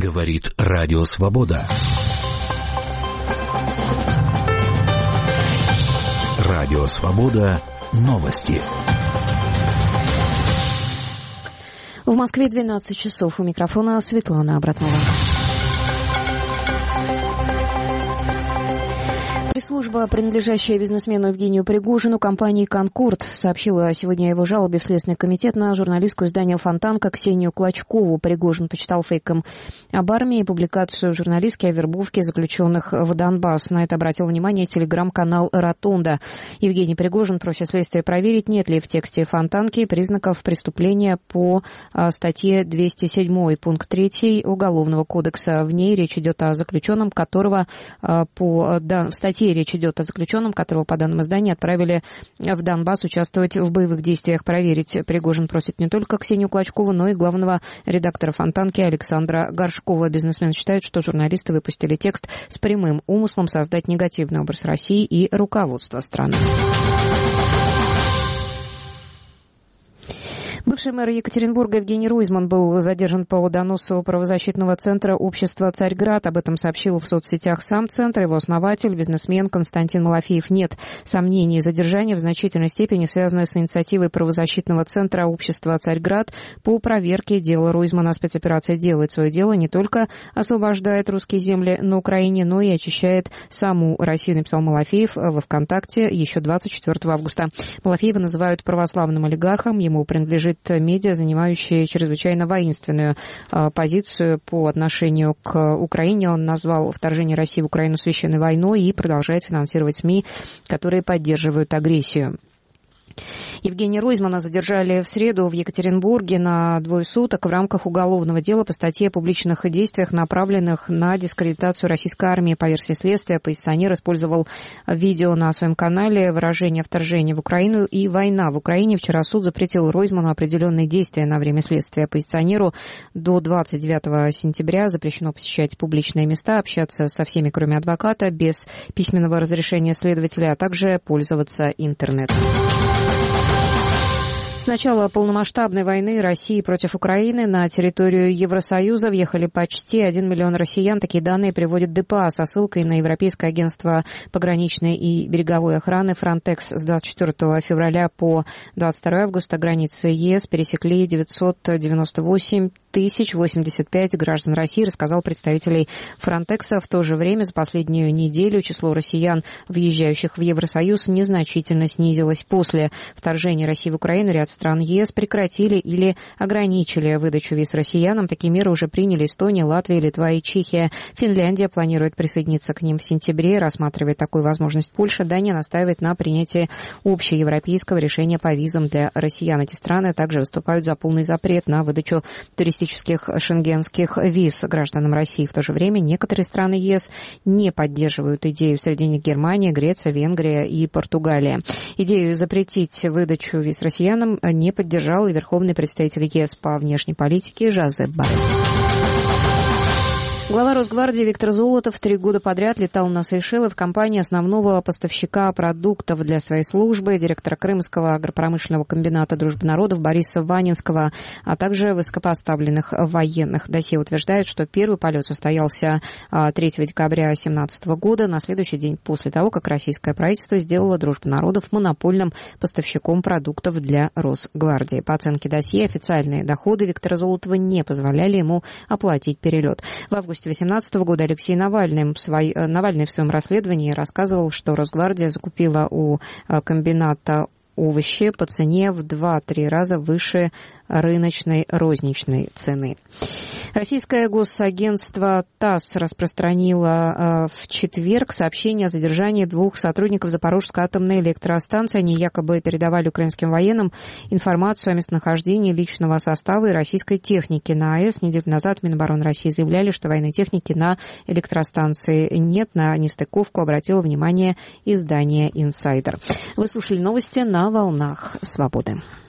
Говорит Радио Свобода. Радио Свобода. Новости. В Москве 12 часов. У микрофона Светлана Абратнова. Пресс-служба, принадлежащая бизнесмену Евгению Пригожину, компании «Конкорд», сообщила сегодня о его жалобе в Следственный комитет на журналистку издания «Фонтанка» Ксению Клочкову. Пригожин почитал фейком об армии и публикацию журналистки о вербовке заключенных в Донбасс. На это обратил внимание телеграм-канал «Ротонда». Евгений Пригожин просит следствие проверить, нет ли в тексте «Фонтанки» признаков преступления по статье 207, пункт 3 Уголовного кодекса. В ней речь идет о заключенном, которого в статье речь идет о заключенном, которого, по данным издания, отправили в Донбасс участвовать в боевых действиях. Проверить Пригожин просит не только Ксению Клочкову, но и главного редактора «Фонтанки» Александра Горшкова. Бизнесмен считает, что журналисты выпустили текст с прямым умыслом создать негативный образ России и руководства страны. Бывший мэр Екатеринбурга Евгений Ройзман был задержан по доносу правозащитного центра общества «Царьград». Об этом сообщил в соцсетях сам центр. Его основатель, бизнесмен Константин Малафеев. Нет сомнений, задержание в значительной степени связано с инициативой правозащитного центра общества «Царьград» по проверке дела Ройзмана. Спецоперация делает свое дело, не только освобождает русские земли на Украине, но и очищает саму Россию, написал Малафеев во ВКонтакте еще 24 августа. Малафеева называют православным олигархом. Ему принадлежит медиа, занимающие чрезвычайно воинственную позицию по отношению к Украине. Он назвал вторжение России в Украину священной войной и продолжает финансировать СМИ, которые поддерживают агрессию. Евгения Ройзмана задержали в среду в Екатеринбурге на 2 суток в рамках уголовного дела по статье о публичных действиях, направленных на дискредитацию российской армии. По версии следствия, оппозиционер использовал видео на своем канале выражение вторжения в Украину и война в Украине. Вчера суд запретил Ройзману определенные действия на время следствия. Оппозиционеру до 29 сентября запрещено посещать публичные места, общаться со всеми, кроме адвоката, без письменного разрешения следователя, а также пользоваться интернетом. С начала полномасштабной войны России против Украины на территорию Евросоюза въехали почти 1 миллион россиян. Такие данные приводит ДПА со ссылкой на Европейское агентство пограничной и береговой охраны Frontex. С 24 февраля по 22 августа границы ЕС пересекли 998 1085 граждан России, рассказал представитель Frontex. В то же время за последнюю неделю число россиян, въезжающих в Евросоюз, незначительно снизилось. После вторжения России в Украину ряд стран ЕС прекратили или ограничили выдачу виз россиянам. Такие меры уже приняли Эстония, Латвия, Литва и Чехия. Финляндия планирует присоединиться к ним в сентябре. Рассматривает такую возможность Польша. Дания настаивает на принятии общеевропейского решения по визам для россиян. Эти страны также выступают за полный запрет на выдачу туристических шенгенских виз гражданам России. В то же время некоторые страны ЕС не поддерживают идею, среди них Германия, Греция, Венгрия и Португалия. Идею запретить выдачу виз россиянам не поддержал и верховный представитель ЕС по внешней политике Жозеп Боррелл. Глава Росгвардии Виктор Золотов 3 года подряд летал на Сейшелы в компании основного поставщика продуктов для своей службы, директора Крымского агропромышленного комбината «Дружбы народов» Бориса Ванинского, а также высокопоставленных военных. Досье утверждает, что первый полет состоялся 3 декабря 2017 года, на следующий день после того, как российское правительство сделало «Дружбу народов» монопольным поставщиком продуктов для Росгвардии. По оценке досье, официальные доходы Виктора Золотова не позволяли ему оплатить перелет. В августе 2018 года Алексей Навальный в своем расследовании рассказывал, что Росгвардия закупила у комбината овощи по цене в 2-3 раза выше рыночной розничной цены. Российское госагентство ТАСС распространило в четверг сообщение о задержании 2 сотрудников Запорожской атомной электростанции. Они якобы передавали украинским военным информацию о местонахождении личного состава и российской техники на АЭС. Неделю назад Минобороны России заявляли, что военной техники на электростанции нет. На нестыковку обратило внимание издание «Инсайдер». Вы слушали новости на волнах Свободы.